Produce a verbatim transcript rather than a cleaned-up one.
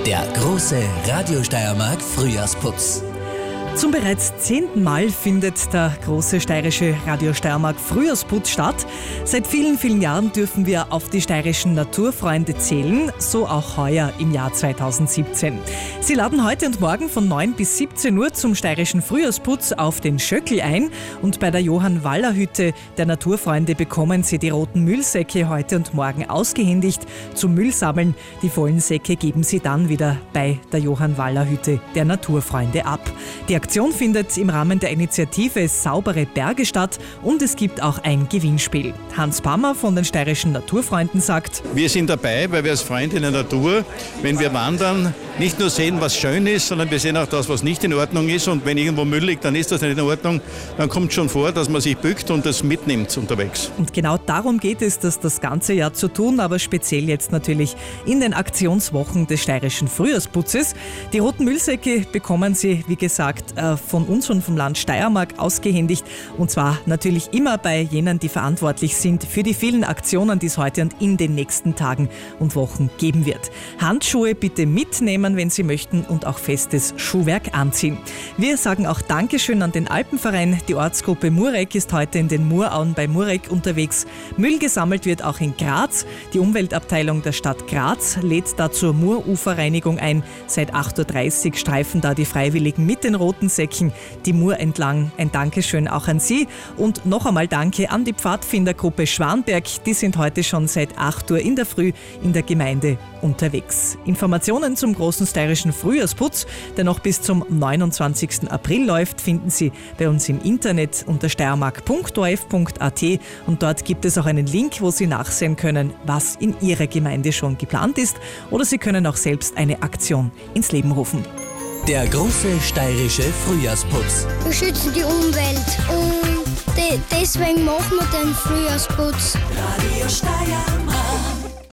Der große Radio Steiermark Frühjahrsputz. Zum bereits zehnten Mal findet der große steirische Radio Steiermark Frühjahrsputz statt. Seit vielen, vielen Jahren dürfen wir auf die steirischen Naturfreunde zählen, so auch heuer im Jahr zweitausendsiebzehn. Sie laden heute und morgen von neun bis siebzehn Uhr zum steirischen Frühjahrsputz auf den Schöckl ein und bei der Johann-Waller-Hütte der Naturfreunde bekommen Sie die roten Müllsäcke heute und morgen ausgehändigt zum Müllsammeln. Die vollen Säcke geben Sie dann wieder bei der Johann-Waller-Hütte der Naturfreunde ab. Die Aktion findet im Rahmen der Initiative Saubere Berge statt und es gibt auch ein Gewinnspiel. Hans Pammer von den steirischen Naturfreunden sagt: Wir sind dabei, weil wir als Freunde der Natur, wenn wir wandern, nicht nur sehen, was schön ist, sondern wir sehen auch das, was nicht in Ordnung ist. Und wenn irgendwo Müll liegt, dann ist das nicht in Ordnung. Dann kommt schon vor, dass man sich bückt und das mitnimmt unterwegs. Und genau darum geht es, das das ganze Jahr zu tun, aber speziell jetzt natürlich in den Aktionswochen des steirischen Frühjahrsputzes. Die roten Müllsäcke bekommen Sie, wie gesagt, von uns und vom Land Steiermark ausgehändigt. Und zwar natürlich immer bei jenen, die verantwortlich sind für die vielen Aktionen, die es heute und in den nächsten Tagen und Wochen geben wird. Handschuhe bitte mitnehmen, wenn Sie möchten, und auch festes Schuhwerk anziehen. Wir sagen auch Dankeschön an den Alpenverein. Die Ortsgruppe Murek ist heute in den Murauen bei Murek unterwegs. Müll gesammelt wird auch in Graz. Die Umweltabteilung der Stadt Graz lädt da zur Muruferreinigung ein. Seit acht Uhr dreißig streifen da die Freiwilligen mit den roten Säcken die Mur entlang. Ein Dankeschön auch an Sie und noch einmal Danke an die Pfadfindergruppe Schwanberg. Die sind heute schon seit acht Uhr in der Früh in der Gemeinde unterwegs. Informationen zum großen steirischen Frühjahrsputz, der noch bis zum neunundzwanzigsten April läuft, finden Sie bei uns im Internet unter steiermark punkt o r f punkt a t und dort gibt es auch einen Link, wo Sie nachsehen können, was in Ihrer Gemeinde schon geplant ist, oder Sie können auch selbst eine Aktion ins Leben rufen. Der große steirische Frühjahrsputz. Wir schützen die Umwelt und de- deswegen machen wir den Frühjahrsputz. Radio Steiermark.